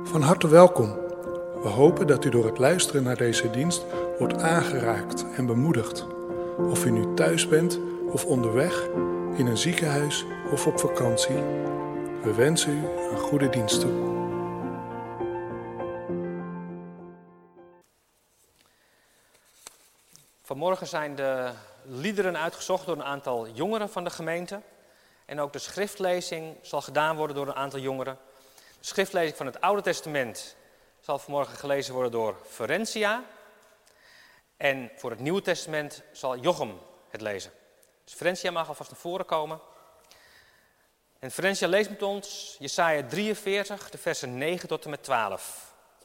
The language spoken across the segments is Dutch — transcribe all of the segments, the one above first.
Van harte welkom. We hopen dat u door het luisteren naar deze dienst wordt aangeraakt en bemoedigd. Of u nu thuis bent of onderweg, in een ziekenhuis of op vakantie. We wensen u een goede dienst toe. Vanmorgen zijn de liederen uitgezocht door een aantal jongeren van de gemeente. En ook de schriftlezing zal gedaan worden door een aantal jongeren. De schriftlezing van het Oude Testament zal vanmorgen gelezen worden door Ferencia. En voor het Nieuwe Testament zal Jochem het lezen. Dus Ferencia mag alvast naar voren komen. En Ferencia leest met ons Jesaja 43, de versen 9 tot en met 12.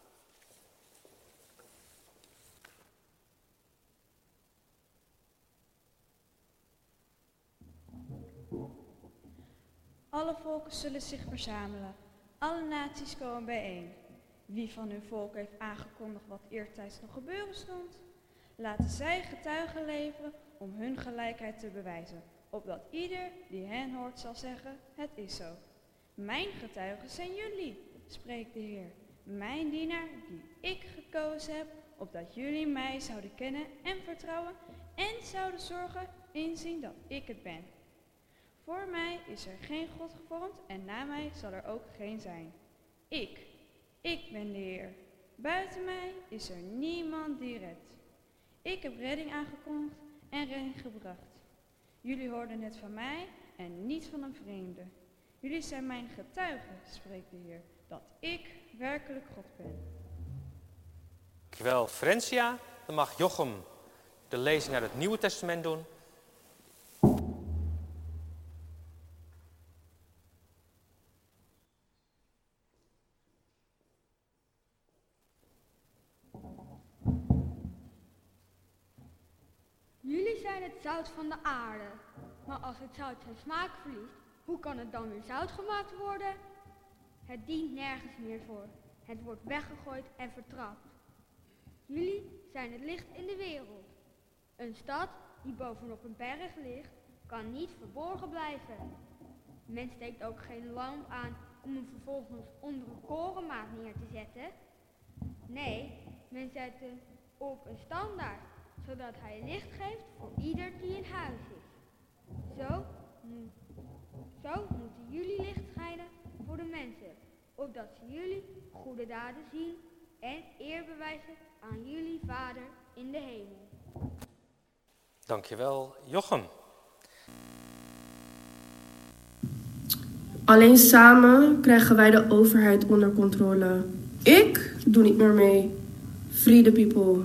Alle volken zullen zich verzamelen. Alle naties komen bijeen. Wie van hun volk heeft aangekondigd wat eertijds nog gebeuren stond? Laten zij getuigen leveren om hun gelijkheid te bewijzen, opdat ieder die hen hoort zal zeggen, het is zo. Mijn getuigen zijn jullie, spreekt de Heer, mijn dienaar die ik gekozen heb, opdat jullie mij zouden kennen en vertrouwen en zouden zorgen inzien dat ik het ben. Voor mij is er geen God gevormd en na mij zal er ook geen zijn. Ik ben de Heer. Buiten mij is er niemand die redt. Ik heb redding aangekondigd en redding gebracht. Jullie hoorden het van mij en niet van een vreemde. Jullie zijn mijn getuigen, spreekt de Heer, dat ik werkelijk God ben. Dankjewel, Ferencia. Dan mag Jochem de lezing uit het Nieuwe Testament doen. Jullie zijn het zout van de aarde. Maar als het zout zijn smaak verliest, hoe kan het dan weer zout gemaakt worden? Het dient nergens meer voor. Het wordt weggegooid en vertrapt. Jullie zijn het licht in de wereld. Een stad die bovenop een berg ligt, kan niet verborgen blijven. Men steekt ook geen lamp aan om hem vervolgens onder een korenmaat neer te zetten. Nee, men zet hem op een standaard, zodat hij licht geeft voor ieder die in huis is. Zo moeten jullie licht schijnen voor de mensen, opdat ze jullie goede daden zien en eer bewijzen aan jullie Vader in de hemel. Dankjewel, Jochem. Alleen samen krijgen wij de overheid onder controle. Ik doe niet meer mee. Free the people.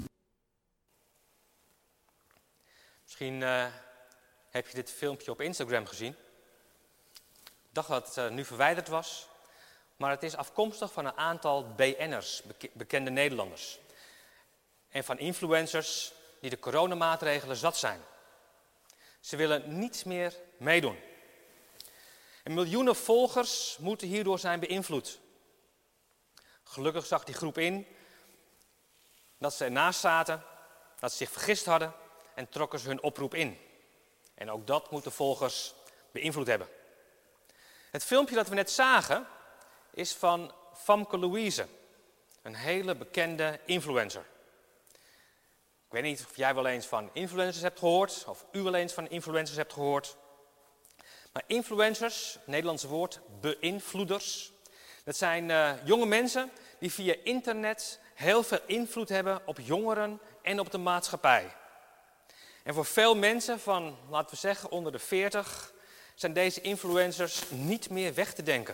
Misschien heb je dit filmpje op Instagram gezien. Ik dacht dat het nu verwijderd was. Maar het is afkomstig van een aantal BN'ers, bekende Nederlanders. En van influencers die de coronamaatregelen zat zijn. Ze willen niets meer meedoen. En miljoenen volgers moeten hierdoor zijn beïnvloed. Gelukkig zag die groep in dat ze ernaast zaten, dat ze zich vergist hadden en trokken ze hun oproep in. En ook dat moet de volgers beïnvloed hebben. Het filmpje dat we net zagen is van Famke Louise, een hele bekende influencer. Ik weet niet of jij wel eens van influencers hebt gehoord, of u wel eens van influencers hebt gehoord. Maar influencers, het Nederlandse woord, beïnvloeders, dat zijn jonge mensen die via internet heel veel invloed hebben op jongeren en op de maatschappij. En voor veel mensen van, laten we zeggen, onder de 40 zijn deze influencers niet meer weg te denken.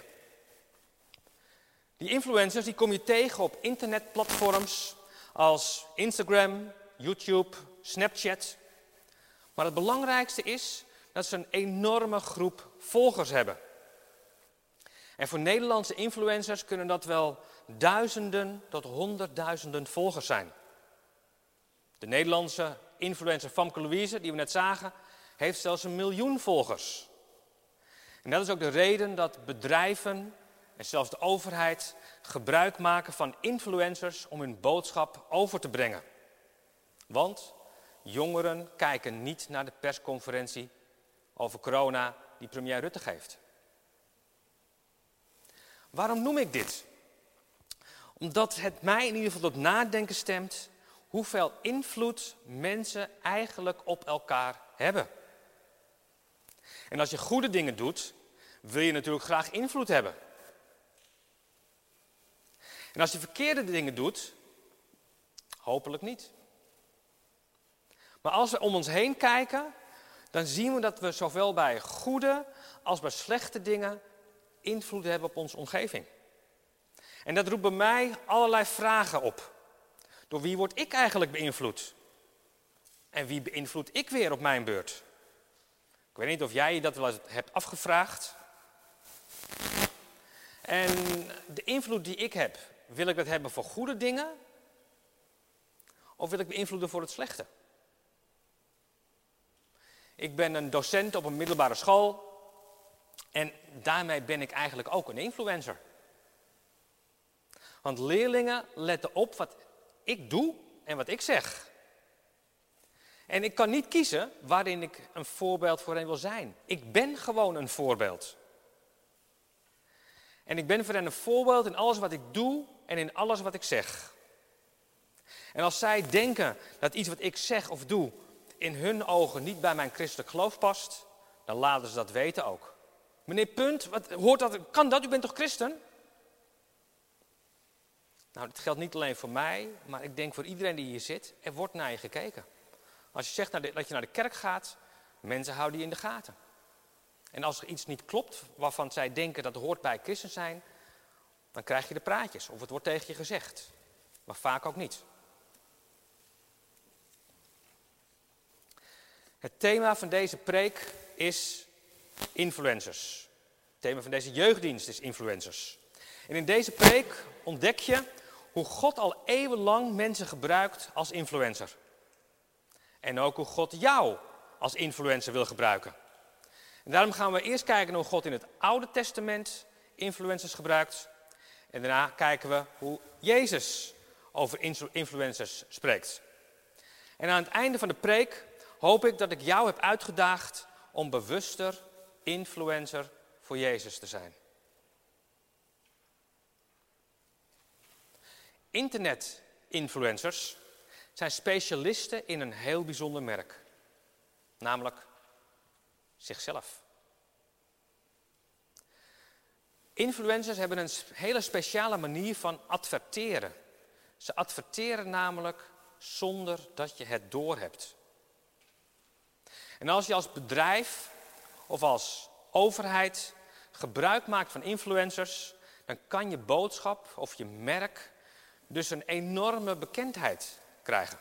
Die influencers die kom je tegen op internetplatforms als Instagram, YouTube, Snapchat. Maar het belangrijkste is dat ze een enorme groep volgers hebben. En voor Nederlandse influencers kunnen dat wel duizenden tot honderdduizenden volgers zijn. De Nederlandse influencer Famke Louise, die we net zagen, heeft zelfs 1 miljoen volgers. En dat is ook de reden dat bedrijven en zelfs de overheid gebruik maken van influencers om hun boodschap over te brengen. Want jongeren kijken niet naar de persconferentie over corona die premier Rutte geeft. Waarom noem ik dit? Omdat het mij in ieder geval tot nadenken stemt hoeveel invloed mensen eigenlijk op elkaar hebben. En als je goede dingen doet, wil je natuurlijk graag invloed hebben. En als je verkeerde dingen doet, hopelijk niet. Maar als we om ons heen kijken, dan zien we dat we zowel bij goede als bij slechte dingen invloed hebben op onze omgeving. En dat roept bij mij allerlei vragen op. Door wie word ik eigenlijk beïnvloed? En wie beïnvloed ik weer op mijn beurt? Ik weet niet of jij je dat wel eens hebt afgevraagd. En de invloed die ik heb, wil ik dat hebben voor goede dingen? Of wil ik beïnvloeden voor het slechte? Ik ben een docent op een middelbare school. En daarmee ben ik eigenlijk ook een influencer. Want leerlingen letten op wat ik doe en wat ik zeg. En ik kan niet kiezen waarin ik een voorbeeld voor hen wil zijn. Ik ben gewoon een voorbeeld. En ik ben voor hen een voorbeeld in alles wat ik doe en in alles wat ik zeg. En als zij denken dat iets wat ik zeg of doe in hun ogen niet bij mijn christelijk geloof past, dan laten ze dat weten ook. Meneer Punt, wat hoort dat? Kan dat? U bent toch christen? Nou, dat geldt niet alleen voor mij, maar ik denk voor iedereen die hier zit. Er wordt naar je gekeken. Als je zegt dat je naar de kerk gaat, mensen houden je in de gaten. En als er iets niet klopt waarvan zij denken dat hoort bij christen zijn, dan krijg je de praatjes. Of het wordt tegen je gezegd. Maar vaak ook niet. Het thema van deze preek is influencers. Het thema van deze jeugddienst is influencers. En in deze preek ontdek je hoe God al eeuwenlang mensen gebruikt als influencer. En ook hoe God jou als influencer wil gebruiken. En daarom gaan we eerst kijken naar hoe God in het Oude Testament influencers gebruikt. En daarna kijken we hoe Jezus over influencers spreekt. En aan het einde van de preek hoop ik dat ik jou heb uitgedaagd om bewuster influencer voor Jezus te zijn. Internet-influencers zijn specialisten in een heel bijzonder merk. Namelijk zichzelf. Influencers hebben een hele speciale manier van adverteren. Ze adverteren namelijk zonder dat je het doorhebt. En als je als bedrijf of als overheid gebruik maakt van influencers, dan kan je boodschap of je merk dus een enorme bekendheid krijgen.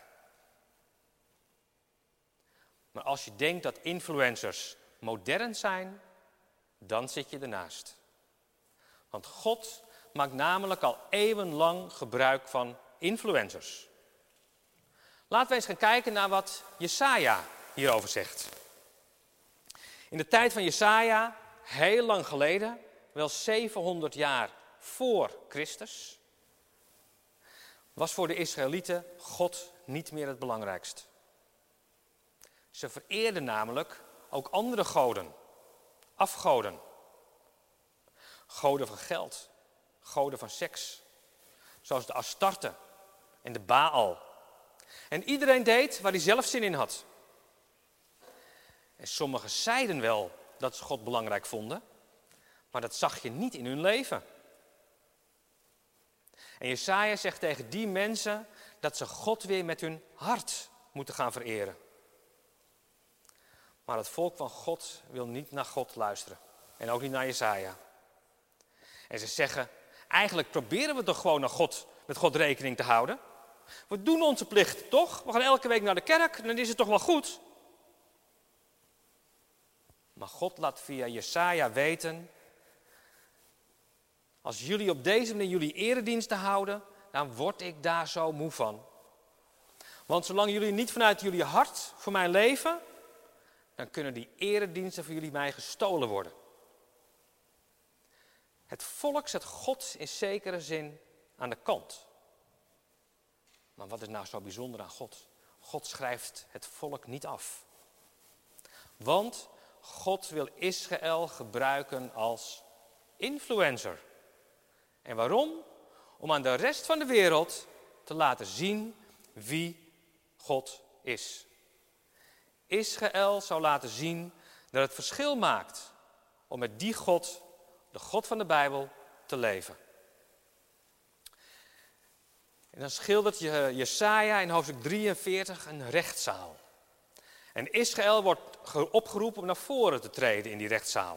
Maar als je denkt dat influencers modern zijn, dan zit je ernaast. Want God maakt namelijk al eeuwenlang gebruik van influencers. Laten we eens gaan kijken naar wat Jesaja hierover zegt. In de tijd van Jesaja, heel lang geleden, wel 700 jaar voor Christus, was voor de Israëlieten God niet meer het belangrijkst. Ze vereerden namelijk ook andere goden, afgoden. Goden van geld, goden van seks, zoals de Astarte en de Baal. En iedereen deed waar hij zelf zin in had. En sommigen zeiden wel dat ze God belangrijk vonden, maar dat zag je niet in hun leven. En Jesaja zegt tegen die mensen dat ze God weer met hun hart moeten gaan vereren. Maar het volk van God wil niet naar God luisteren. En ook niet naar Jesaja. En ze zeggen, eigenlijk proberen we toch gewoon met God rekening te houden. We doen onze plicht, toch? We gaan elke week naar de kerk, dan is het toch wel goed. Maar God laat via Jesaja weten, als jullie op deze manier jullie erediensten houden, dan word ik daar zo moe van. Want zolang jullie niet vanuit jullie hart voor mij leven, dan kunnen die erediensten voor jullie mij gestolen worden. Het volk zet God in zekere zin aan de kant. Maar wat is nou zo bijzonder aan God? God schrijft het volk niet af. Want God wil Israël gebruiken als influencer. En waarom? om aan de rest van de wereld te laten zien wie God is. Israël zou laten zien dat het verschil maakt om met die God, de God van de Bijbel, te leven. En dan schildert Jesaja in hoofdstuk 43 een rechtszaal. En Israël wordt opgeroepen om naar voren te treden in die rechtszaal.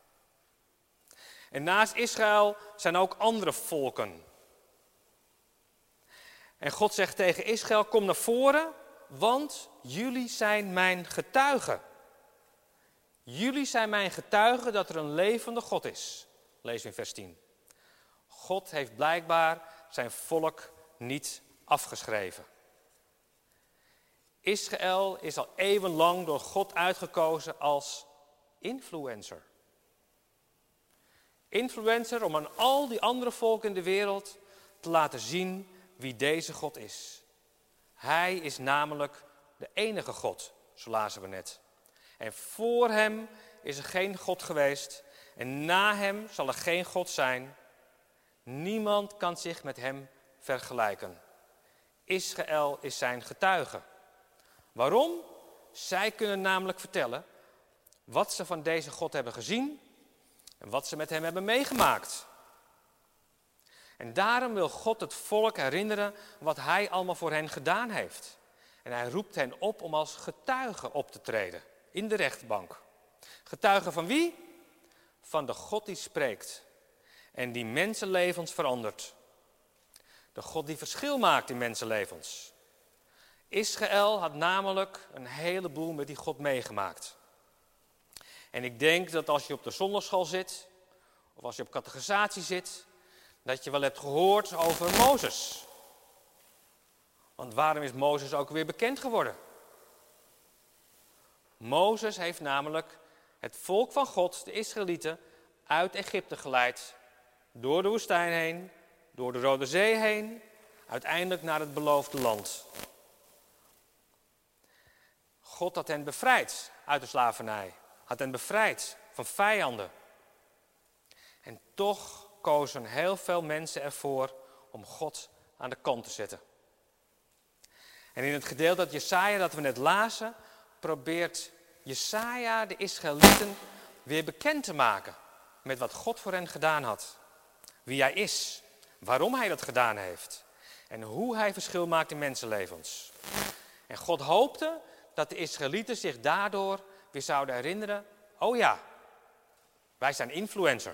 En naast Israël zijn ook andere volken. En God zegt tegen Israël, kom naar voren, want jullie zijn mijn getuigen. Jullie zijn mijn getuigen dat er een levende God is. Lees in vers 10. God heeft blijkbaar zijn volk niet afgeschreven. Israël is al eeuwenlang door God uitgekozen als influencer. Influencer om aan al die andere volken in de wereld te laten zien wie deze God is. Hij is namelijk de enige God, zo lazen we net. En voor hem is er geen God geweest en na hem zal er geen God zijn. Niemand kan zich met hem vergelijken. Israël is zijn getuige. Waarom? Zij kunnen namelijk vertellen wat ze van deze God hebben gezien en wat ze met hem hebben meegemaakt. En daarom wil God het volk herinneren wat hij allemaal voor hen gedaan heeft. En hij roept hen op om als getuige op te treden in de rechtbank. Getuige van wie? Van de God die spreekt en die mensenlevens verandert. De God die verschil maakt in mensenlevens. Israël had namelijk een heleboel met die God meegemaakt. En ik denk dat als je op de zondagschool zit, of als je op catechisatie zit, dat je wel hebt gehoord over Mozes. Want waarom is Mozes ook weer bekend geworden? Mozes heeft namelijk het volk van God, de Israëlieten, uit Egypte geleid. Door de woestijn heen, door de Rode Zee heen, uiteindelijk naar het beloofde land. God had hen bevrijd uit de slavernij. Had hen bevrijd van vijanden. En toch kozen heel veel mensen ervoor om God aan de kant te zetten. En in het gedeelte dat Jesaja dat we net lazen, probeert Jesaja de Israëlieten weer bekend te maken met wat God voor hen gedaan had. Wie hij is, waarom hij dat gedaan heeft en hoe hij verschil maakt in mensenlevens. En God hoopte dat de Israëlieten zich daardoor weer zouden herinneren, oh ja, wij zijn influencer.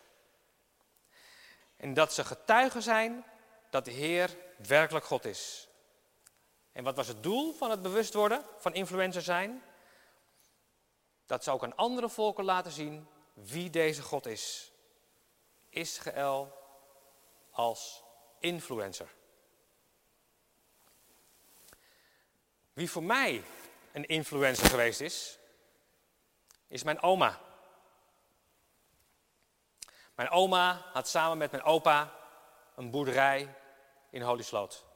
En dat ze getuigen zijn dat de Heer werkelijk God is. En wat was het doel van het bewust worden van influencer zijn? Dat ze ook aan andere volken laten zien wie deze God is. Israël als influencer. Wie voor mij een influencer geweest is mijn oma. Mijn oma had samen met mijn opa een boerderij in Holisloot.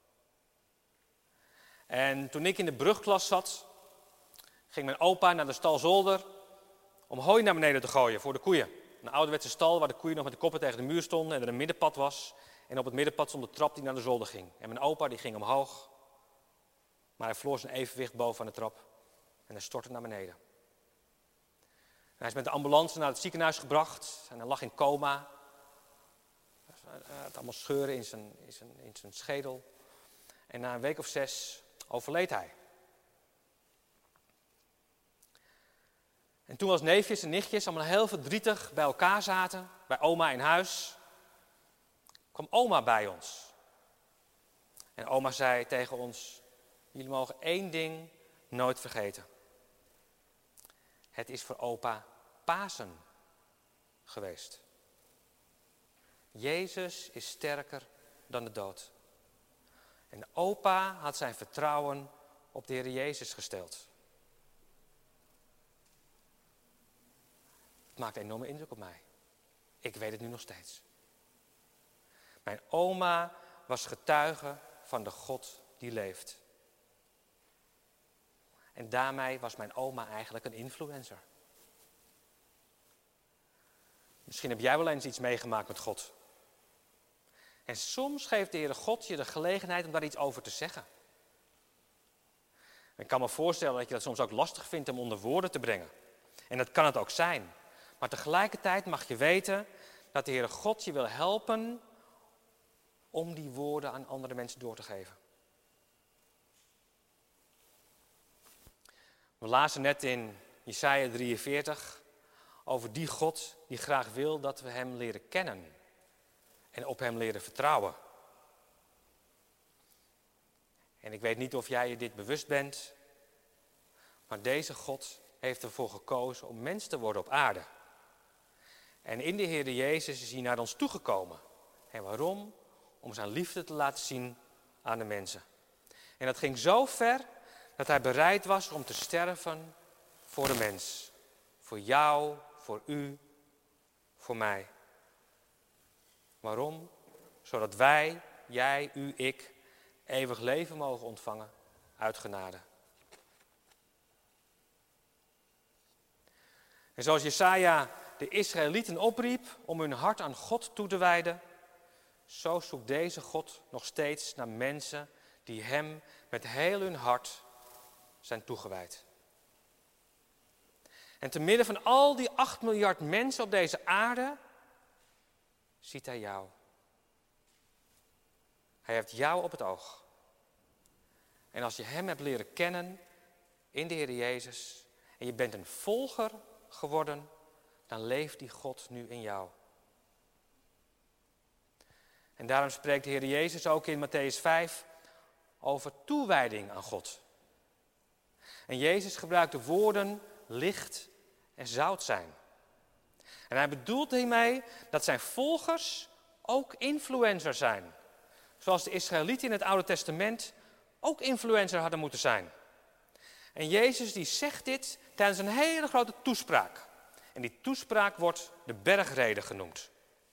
En toen ik in de brugklas zat, ging mijn opa naar de stalzolder om hooi naar beneden te gooien voor de koeien. Een ouderwetse stal waar de koeien nog met de koppen tegen de muur stonden en er een middenpad was. En op het middenpad stond de trap die naar de zolder ging. En mijn opa die ging omhoog, maar hij verloor zijn evenwicht boven aan de trap en hij stortte naar beneden. En hij is met de ambulance naar het ziekenhuis gebracht en hij lag in coma. Hij had allemaal scheuren in zijn schedel. En na een week of 6 overleed hij. En toen als neefjes en nichtjes allemaal heel verdrietig bij elkaar zaten, bij oma in huis, kwam oma bij ons. En oma zei tegen ons, jullie mogen 1 ding nooit vergeten. Het is voor opa Pasen geweest. Jezus is sterker dan de dood. En opa had zijn vertrouwen op de Heer Jezus gesteld. Het maakt een enorme indruk op mij. Ik weet het nu nog steeds. Mijn oma was getuige van de God die leeft. En daarmee was mijn oma eigenlijk een influencer. Misschien heb jij wel eens iets meegemaakt met God. En soms geeft de Heere God je de gelegenheid om daar iets over te zeggen. Ik kan me voorstellen dat je dat soms ook lastig vindt om onder woorden te brengen. En dat kan het ook zijn. Maar tegelijkertijd mag je weten dat de Heere God je wil helpen om die woorden aan andere mensen door te geven. We lazen net in Jesaja 43 over die God die graag wil dat we hem leren kennen en op hem leren vertrouwen. En ik weet niet of jij je dit bewust bent, maar deze God heeft ervoor gekozen om mens te worden op aarde. En in de Heere Jezus is hij naar ons toegekomen. En waarom? Om zijn liefde te laten zien aan de mensen. En dat ging zo ver dat hij bereid was om te sterven voor de mens. Voor jou, voor u, voor mij. Waarom? Zodat wij, jij, u, ik, eeuwig leven mogen ontvangen uit genade. En zoals Jesaja de Israëlieten opriep om hun hart aan God toe te wijden, zo zoekt deze God nog steeds naar mensen die hem met heel hun hart zijn toegewijd. En te midden van al die 8 miljard mensen op deze aarde ziet hij jou. Hij heeft jou op het oog. En als je hem hebt leren kennen in de Heer Jezus en je bent een volger geworden, dan leeft die God nu in jou. En daarom spreekt de Heer Jezus ook in Mattheüs 5 over toewijding aan God. En Jezus gebruikt de woorden licht en zout zijn. En hij bedoelt hiermee dat zijn volgers ook influencers zijn. Zoals de Israëlieten in het Oude Testament ook influencer hadden moeten zijn. En Jezus die zegt dit tijdens een hele grote toespraak. En die toespraak wordt de bergrede genoemd.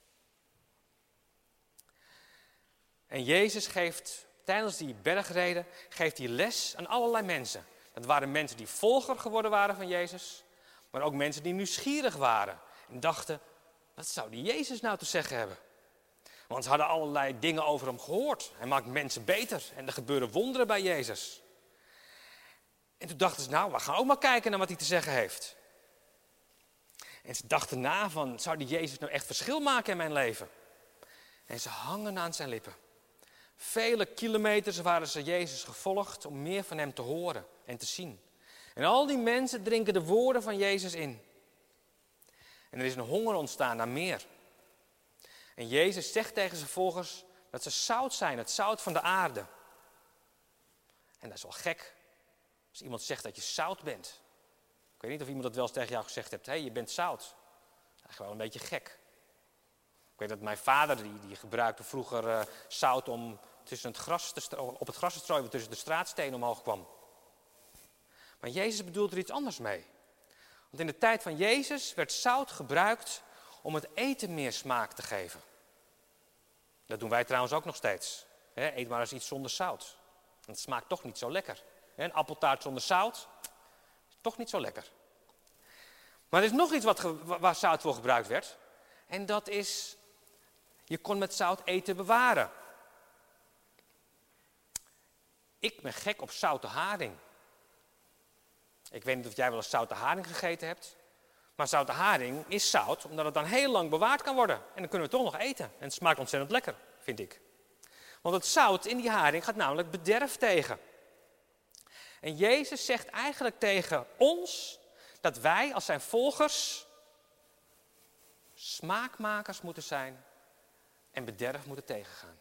En Jezus geeft tijdens die bergrede les aan allerlei mensen. Dat waren mensen die volger geworden waren van Jezus. Maar ook mensen die nieuwsgierig waren. En dachten, wat zou die Jezus nou te zeggen hebben? Want ze hadden allerlei dingen over hem gehoord. Hij maakt mensen beter en er gebeuren wonderen bij Jezus. En toen dachten ze, nou, we gaan ook maar kijken naar wat hij te zeggen heeft. En ze dachten na van, zou die Jezus nou echt verschil maken in mijn leven? En ze hangen aan zijn lippen. Vele kilometers waren ze Jezus gevolgd om meer van hem te horen en te zien. En al die mensen drinken de woorden van Jezus in. En er is een honger ontstaan naar meer. En Jezus zegt tegen zijn volgers dat ze zout zijn, het zout van de aarde. En dat is wel gek, als iemand zegt dat je zout bent. Ik weet niet of iemand dat wel eens tegen jou gezegd heeft. Hé, je bent zout. Dat is eigenlijk wel een beetje gek. Ik weet dat mijn vader, die gebruikte vroeger zout om op het gras te strooien, wat tussen de straatstenen omhoog kwam. Maar Jezus bedoelt er iets anders mee. Want in de tijd van Jezus werd zout gebruikt om het eten meer smaak te geven. Dat doen wij trouwens ook nog steeds. Eet maar eens iets zonder zout. Het smaakt toch niet zo lekker. Een appeltaart zonder zout is toch niet zo lekker. Maar er is nog iets waar zout voor gebruikt werd. En dat is, je kon met zout eten bewaren. Ik ben gek op zoute haring. Ik weet niet of jij wel eens zoute haring gegeten hebt. Maar zoute haring is zout, omdat het dan heel lang bewaard kan worden. En dan kunnen we het toch nog eten. En het smaakt ontzettend lekker, vind ik. Want het zout in die haring gaat namelijk bederf tegen. En Jezus zegt eigenlijk tegen ons dat wij als zijn volgers smaakmakers moeten zijn en bederf moeten tegengaan.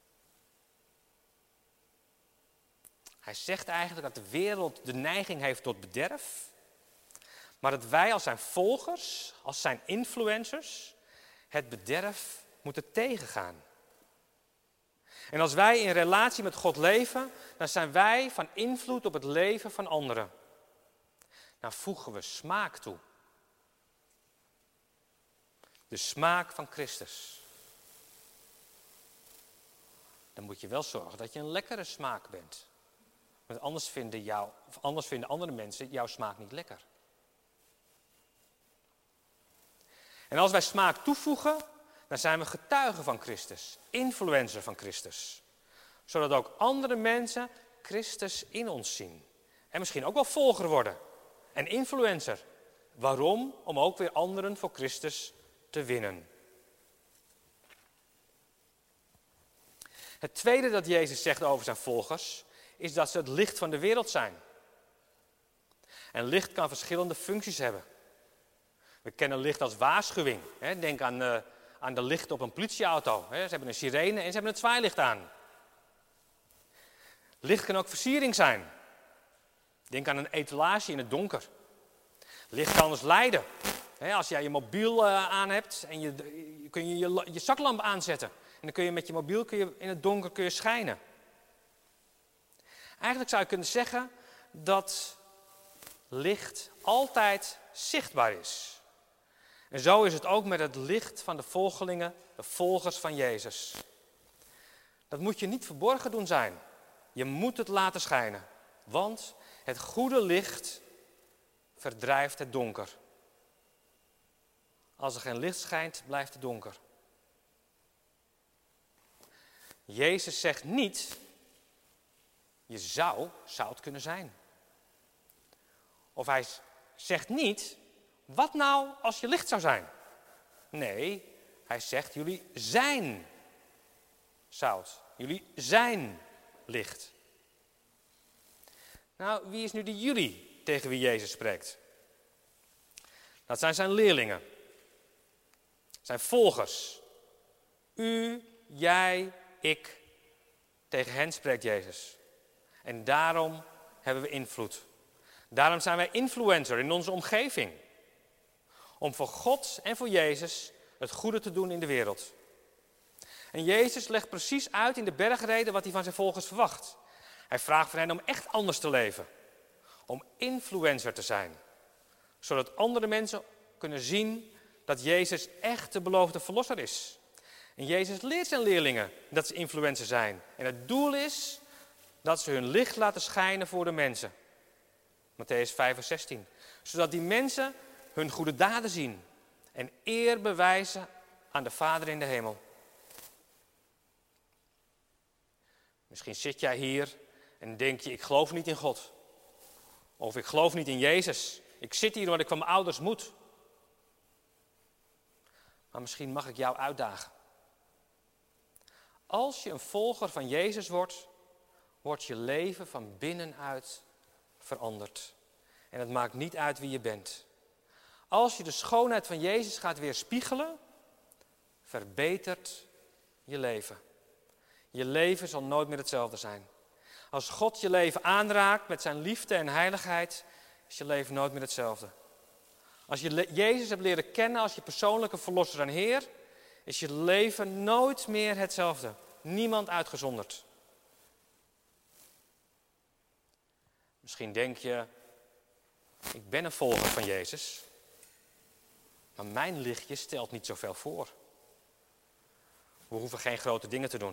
Hij zegt eigenlijk dat de wereld de neiging heeft tot bederf, maar dat wij als zijn volgers, als zijn influencers, het bederf moeten tegengaan. En als wij in relatie met God leven, dan zijn wij van invloed op het leven van anderen. Dan voegen we smaak toe. De smaak van Christus. Dan moet je wel zorgen dat je een lekkere smaak bent. Want anders vinden andere mensen jouw smaak niet lekker. En als wij smaak toevoegen, Dan zijn we getuigen van Christus, influencer van Christus. Zodat ook andere mensen Christus in ons zien. En misschien ook wel volger worden. En influencer. Waarom? Om ook weer anderen voor Christus te winnen. Het tweede dat Jezus zegt over zijn volgers, is dat ze het licht van de wereld zijn. En licht kan verschillende functies hebben. We kennen licht als waarschuwing. Denk aan de licht op een politieauto. Ze hebben een sirene en ze hebben een zwaailicht aan. Licht kan ook versiering zijn. Denk aan een etalage in het donker. Licht kan ons leiden. Als jij je mobiel aan hebt en kun je je zaklamp aanzetten. En dan kun je met je mobiel in het donker schijnen. Eigenlijk zou je kunnen zeggen dat licht altijd zichtbaar is. En zo is het ook met het licht van de volgelingen, de volgers van Jezus. Dat moet je niet verborgen doen zijn. Je moet het laten schijnen. Want het goede licht verdrijft het donker. Als er geen licht schijnt, blijft het donker. Jezus zegt niet, je zou zout kunnen zijn. Of hij zegt niet, wat nou als je licht zou zijn? Nee, hij zegt, jullie zijn zout. Jullie zijn licht. Nou, wie is nu die jullie tegen wie Jezus spreekt? Dat zijn zijn leerlingen. Zijn volgers. U, jij, ik. Tegen hen spreekt Jezus. En daarom hebben we invloed. Daarom zijn wij influencer in onze omgeving. Om voor God en voor Jezus het goede te doen in de wereld. En Jezus legt precies uit in de bergreden wat hij van zijn volgers verwacht. Hij vraagt van hen om echt anders te leven. Om influencer te zijn. Zodat andere mensen kunnen zien dat Jezus echt de beloofde verlosser is. En Jezus leert zijn leerlingen dat ze influencer zijn. En het doel is dat ze hun licht laten schijnen voor de mensen. Mattheüs 5 vers 16. Zodat die mensen hun goede daden zien. En eer bewijzen aan de Vader in de hemel. Misschien zit jij hier en denk je, ik geloof niet in God. Of ik geloof niet in Jezus. Ik zit hier omdat ik van mijn ouders moet. Maar misschien mag ik jou uitdagen. Als je een volger van Jezus wordt, wordt je leven van binnenuit veranderd. En het maakt niet uit wie je bent. Als je de schoonheid van Jezus gaat weerspiegelen, verbetert je leven. Je leven zal nooit meer hetzelfde zijn. Als God je leven aanraakt met zijn liefde en heiligheid, is je leven nooit meer hetzelfde. Als je Jezus hebt leren kennen als je persoonlijke verlosser en Heer, is je leven nooit meer hetzelfde. Niemand uitgezonderd. Misschien denk je, ik ben een volger van Jezus, maar mijn lichtje stelt niet zoveel voor. We hoeven geen grote dingen te doen.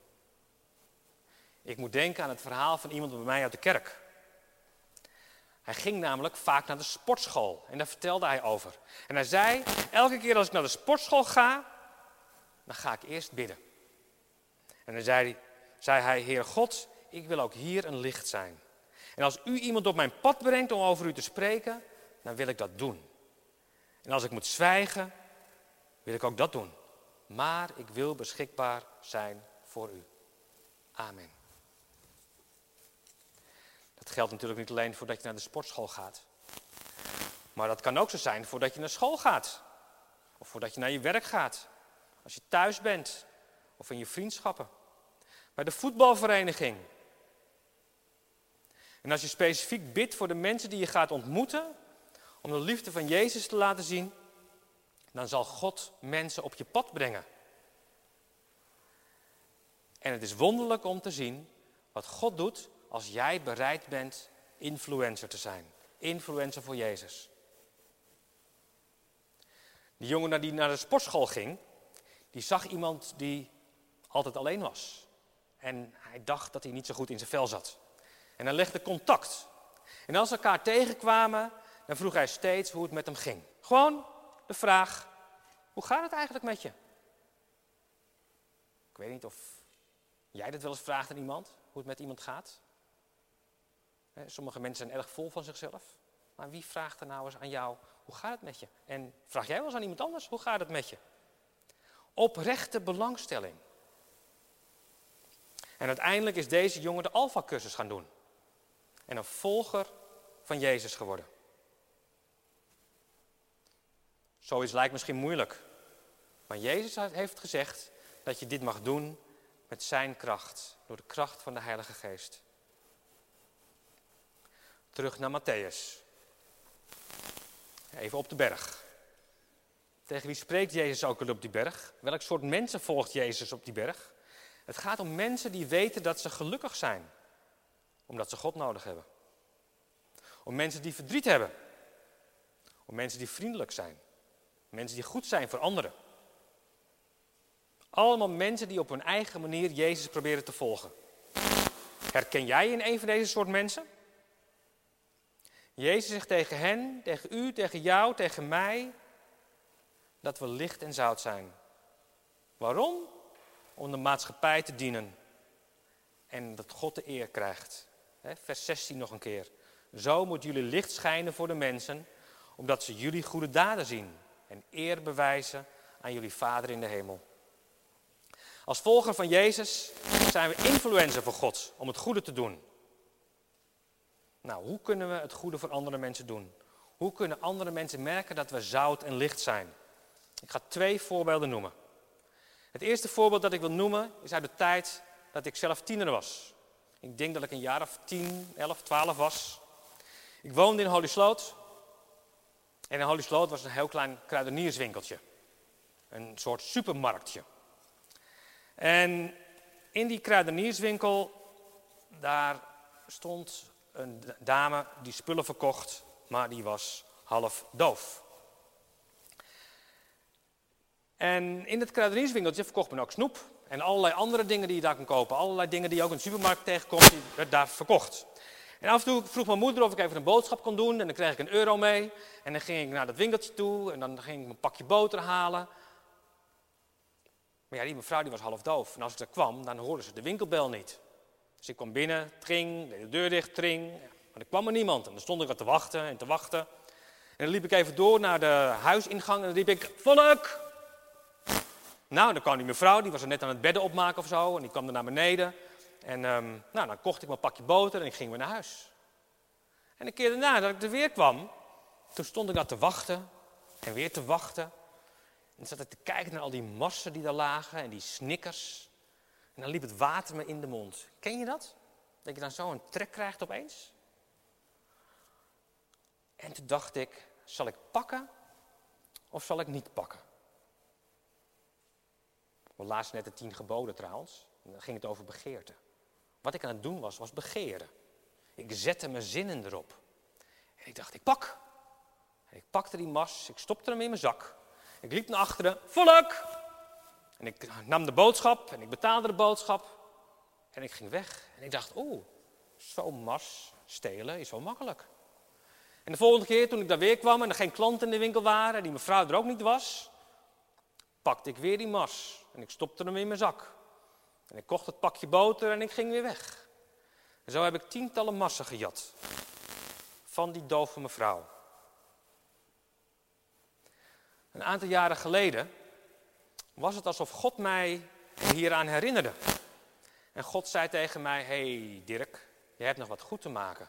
Ik moet denken aan het verhaal van iemand bij mij uit de kerk. Hij ging namelijk vaak naar de sportschool en daar vertelde hij over. En hij zei, elke keer als ik naar de sportschool ga, dan ga ik eerst bidden. En dan zei hij, Heer God, ik wil ook hier een licht zijn. En als u iemand op mijn pad brengt om over u te spreken, dan wil ik dat doen. En als ik moet zwijgen, wil ik ook dat doen. Maar ik wil beschikbaar zijn voor u. Amen. Dat geldt natuurlijk niet alleen voordat je naar de sportschool gaat. Maar dat kan ook zo zijn voordat je naar school gaat. Of voordat je naar je werk gaat. Als je thuis bent. Of in je vriendschappen. Bij de voetbalvereniging. En als je specifiek bidt voor de mensen die je gaat ontmoeten. Om de liefde van Jezus te laten zien. Dan zal God mensen op je pad brengen. En het is wonderlijk om te zien wat God doet als jij bereid bent influencer te zijn. Influencer voor Jezus. Die jongen die naar de sportschool ging, die zag iemand die altijd alleen was. En hij dacht dat hij niet zo goed in zijn vel zat. En hij legde contact. En als ze elkaar tegenkwamen, dan vroeg hij steeds hoe het met hem ging. Gewoon de vraag, hoe gaat het eigenlijk met je? Ik weet niet of jij dat wel eens vraagt aan iemand, hoe het met iemand gaat. Sommige mensen zijn erg vol van zichzelf. Maar wie vraagt er nou eens aan jou, hoe gaat het met je? En vraag jij wel eens aan iemand anders, hoe gaat het met je? Oprechte belangstelling. En uiteindelijk is deze jongen de Alpha-cursus gaan doen. En een volger van Jezus geworden. Zoiets lijkt misschien moeilijk. Maar Jezus heeft gezegd dat je dit mag doen met zijn kracht. Door de kracht van de Heilige Geest. Terug naar Mattheüs. Even op de berg. Tegen wie spreekt Jezus ook al op die berg? Welk soort mensen volgt Jezus op die berg? Het gaat om mensen die weten dat ze gelukkig zijn. Omdat ze God nodig hebben. Om mensen die verdriet hebben. Om mensen die vriendelijk zijn. Mensen die goed zijn voor anderen. Allemaal mensen die op hun eigen manier Jezus proberen te volgen. Herken jij in een van deze soort mensen? Jezus zegt tegen hen, tegen u, tegen jou, tegen mij, dat we licht en zout zijn. Waarom? Om de maatschappij te dienen. En dat God de eer krijgt. Vers 16 nog een keer. Zo moet jullie licht schijnen voor de mensen, omdat ze jullie goede daden zien. En eer bewijzen aan jullie Vader in de hemel. Als volger van Jezus zijn we influencer voor God om het goede te doen. Nou, hoe kunnen we het goede voor andere mensen doen? Hoe kunnen andere mensen merken dat we zout en licht zijn? Ik ga 2 voorbeelden noemen. Het eerste voorbeeld dat ik wil noemen is uit de tijd dat ik zelf tiener was. Ik denk dat ik een jaar of 10, 11, 12 was. Ik woonde in Holisloot. En in Holisloot was een heel klein kruidenierswinkeltje. Een soort supermarktje. En in die kruidenierswinkel, daar stond een dame die spullen verkocht, maar die was half doof. En in het kruidenierswinkeltje verkocht men ook snoep en allerlei andere dingen die je daar kon kopen. Allerlei dingen die je ook in de supermarkt tegenkomt, die werd daar verkocht. En af en toe vroeg mijn moeder of ik even een boodschap kon doen en dan kreeg ik €1 mee. En dan ging ik naar dat winkeltje toe en dan ging ik een pakje boter halen. Maar ja, die mevrouw die was half doof. En als ik er kwam, dan hoorde ze de winkelbel niet. Dus ik kwam binnen, tring, deed de deur dicht, tring. Maar er kwam er niemand. En dan stond ik wat te wachten en te wachten. En dan liep ik even door naar de huisingang en dan riep ik, volk! Nou, dan kwam die mevrouw, die was er net aan het bedden opmaken of zo. En die kwam er naar beneden. En dan kocht ik mijn pakje boter en ik ging weer naar huis. En een keer daarna, dat ik er weer kwam, toen stond ik daar te wachten en weer te wachten. En zat ik te kijken naar al die massen die daar lagen en die Snickers. En dan liep het water me in de mond. Ken je dat? Dat je dan zo een trek krijgt opeens? En toen dacht ik, zal ik pakken of zal ik niet pakken? We lazen net de 10 geboden trouwens. En dan ging het over begeerte. Wat ik aan het doen was begeren. Ik zette mijn zinnen erop. En ik dacht, ik pak. En ik pakte die mas, ik stopte hem in mijn zak. Ik liep naar achteren, volk! En ik nam de boodschap en ik betaalde de boodschap. En ik ging weg. En ik dacht, zo'n mas stelen is zo makkelijk. En de volgende keer toen ik daar weer kwam en er geen klanten in de winkel waren, en die mevrouw er ook niet was, pakte ik weer die mas en ik stopte hem in mijn zak. En ik kocht het pakje boter en ik ging weer weg. En zo heb ik tientallen massen gejat van die dove mevrouw. Een aantal jaren geleden was het alsof God mij hieraan herinnerde. En God zei tegen mij, hey Dirk, je hebt nog wat goed te maken.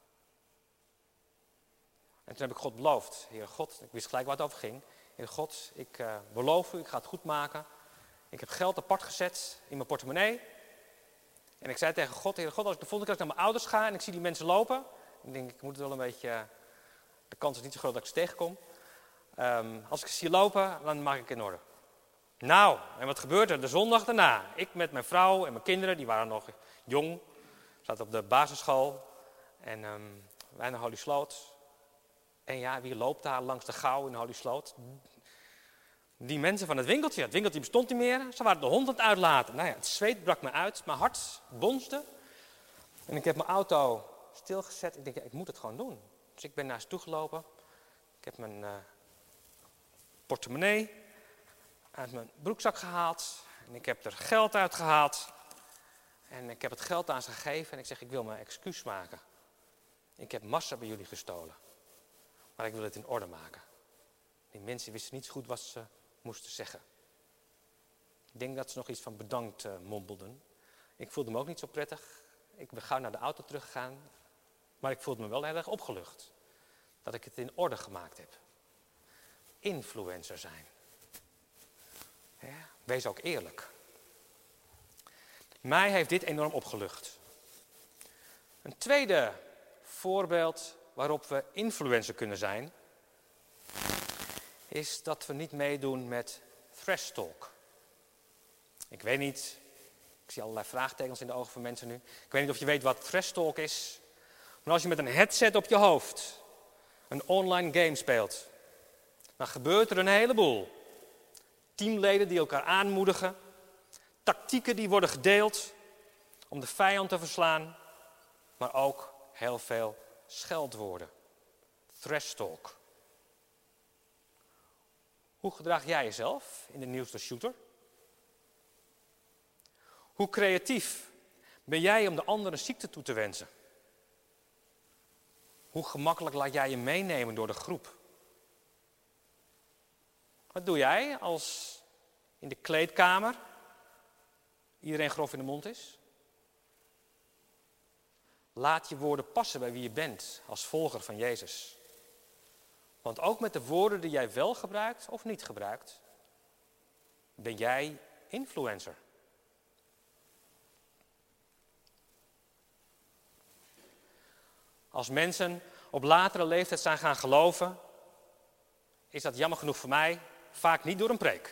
En toen heb ik God beloofd, Heer God, ik wist gelijk waar het over ging. Heer God, ik beloof u, ik ga het goed maken. Ik heb geld apart gezet in mijn portemonnee. En ik zei tegen God, Heer God, als ik de volgende keer naar mijn ouders ga en ik zie die mensen lopen. Ik denk, ik moet het wel een beetje, de kans is niet zo groot dat ik ze tegenkom. Als ik ze zie lopen, dan maak ik het in orde. Nou, en wat gebeurt er de zondag daarna? Ik met mijn vrouw en mijn kinderen, die waren nog jong. Zaten op de basisschool. En wij naar Holisloot. En ja, wie loopt daar langs de Gouw in Holisloot? Die mensen van het winkeltje bestond niet meer. Ze waren de hond aan het uitlaten. Nou ja, het zweet brak me uit, mijn hart bonsde. En ik heb mijn auto stilgezet. Ik denk, ik moet het gewoon doen. Dus ik ben naar ze toe gelopen. Ik heb mijn portemonnee uit mijn broekzak gehaald. En ik heb er geld uitgehaald. En ik heb het geld aan ze gegeven. En ik zeg, ik wil mijn excuus maken. Ik heb massa bij jullie gestolen. Maar ik wil het in orde maken. Die mensen wisten niet zo goed wat ze moesten zeggen. Ik denk dat ze nog iets van bedankt mompelden. Ik voelde me ook niet zo prettig. Ik ben gauw naar de auto teruggegaan. Maar ik voelde me wel heel erg opgelucht. Dat ik het in orde gemaakt heb. Influencer zijn. Ja, wees ook eerlijk. Mij heeft dit enorm opgelucht. Een tweede voorbeeld waarop we influencer kunnen zijn, is dat we niet meedoen met trash talk. Ik weet niet, ik zie allerlei vraagtekens in de ogen van mensen nu. Ik weet niet of je weet wat trash talk is. Maar als je met een headset op je hoofd een online game speelt, dan gebeurt er een heleboel. Teamleden die elkaar aanmoedigen, tactieken die worden gedeeld om de vijand te verslaan, maar ook heel veel scheldwoorden. Trash talk. Hoe gedraag jij jezelf in de nieuwste shooter? Hoe creatief ben jij om de andere ziekte toe te wensen? Hoe gemakkelijk laat jij je meenemen door de groep? Wat doe jij als in de kleedkamer iedereen grof in de mond is? Laat je woorden passen bij wie je bent als volger van Jezus. Want ook met de woorden die jij wel gebruikt of niet gebruikt, ben jij influencer. Als mensen op latere leeftijd zijn gaan geloven, is dat jammer genoeg voor mij vaak niet door een preek.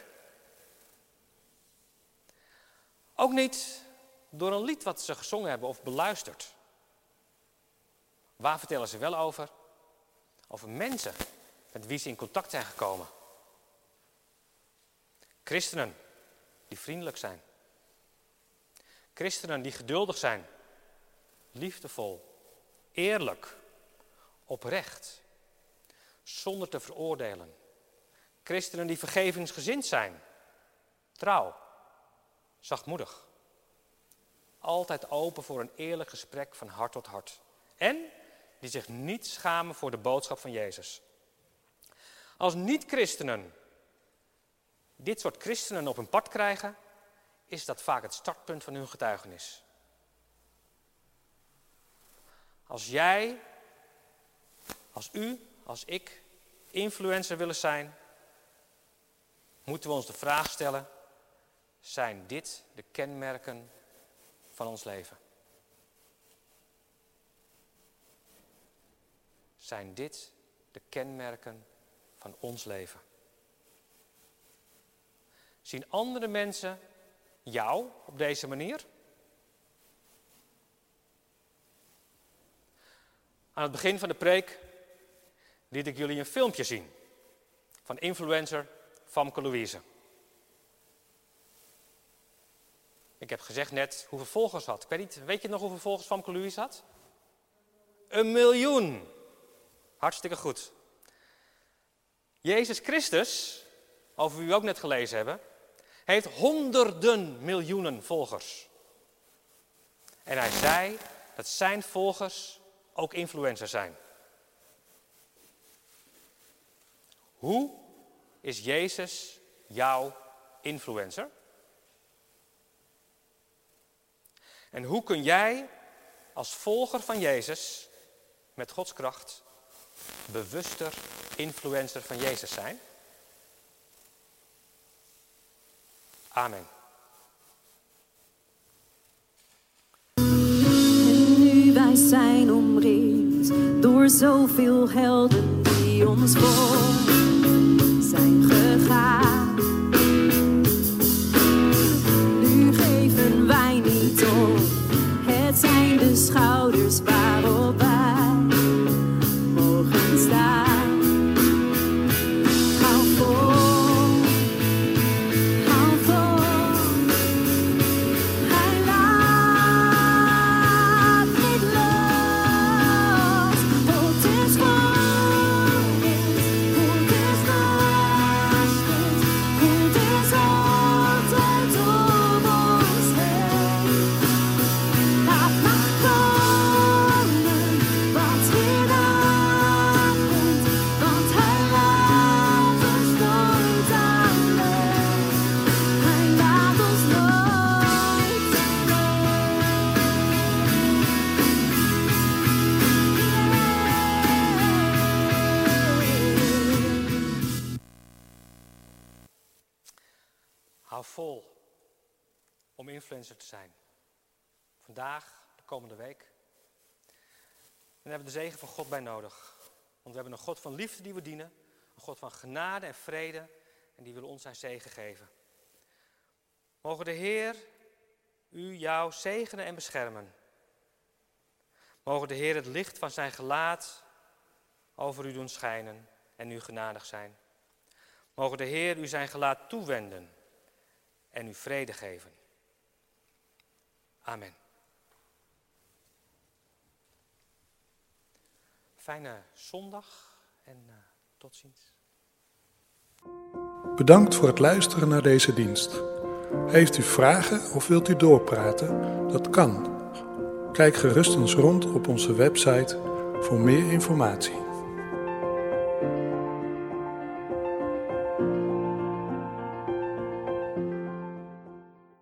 Ook niet door een lied wat ze gezongen hebben of beluisterd. Waar vertellen ze wel over? Over mensen met wie ze in contact zijn gekomen. Christenen die vriendelijk zijn. Christenen die geduldig zijn. Liefdevol. Eerlijk. Oprecht. Zonder te veroordelen. Christenen die vergevingsgezind zijn. Trouw. Zachtmoedig. Altijd open voor een eerlijk gesprek van hart tot hart. En die zich niet schamen voor de boodschap van Jezus. Als niet-christenen dit soort christenen op hun pad krijgen, is dat vaak het startpunt van hun getuigenis. Als jij, als u, als ik influencer willen zijn, moeten we ons de vraag stellen, zijn dit de kenmerken van ons leven? Zijn dit de kenmerken van ons leven? Zien andere mensen jou op deze manier? Aan het begin van de preek liet ik jullie een filmpje zien van influencer Famke Louise. Ik heb gezegd net hoeveel volgers had. Ik weet niet, weet je nog hoeveel volgers Famke Louise had? 1 miljoen. Hartstikke goed. Jezus Christus, over wie we ook net gelezen hebben, heeft honderden miljoenen volgers. En hij zei dat zijn volgers ook influencers zijn. Hoe is Jezus jouw influencer? En hoe kun jij als volger van Jezus met Gods kracht bewuster influencer van Jezus zijn? Amen. En nu wij zijn omringd door zoveel helden die ons voor zijn gegaan. Nu geven wij niet op, het zijn de schouders waarop wij mogen staan. Hou vol, hou vol, hij laat niet los. God is groot, God is machtig, God is altijd op. om influencer te zijn. Vandaag, de komende week. En daar hebben we de zegen van God bij nodig. Want we hebben een God van liefde die we dienen. Een God van genade en vrede. En die wil ons zijn zegen geven. Mogen de Heer jou zegenen en beschermen. Mogen de Heer het licht van zijn gelaat over u doen schijnen en u genadig zijn. Mogen de Heer u zijn gelaat toewenden en u vrede geven. Amen. Fijne zondag en tot ziens. Bedankt voor het luisteren naar deze dienst. Heeft u vragen of wilt u doorpraten? Dat kan. Kijk gerust eens rond op onze website voor meer informatie.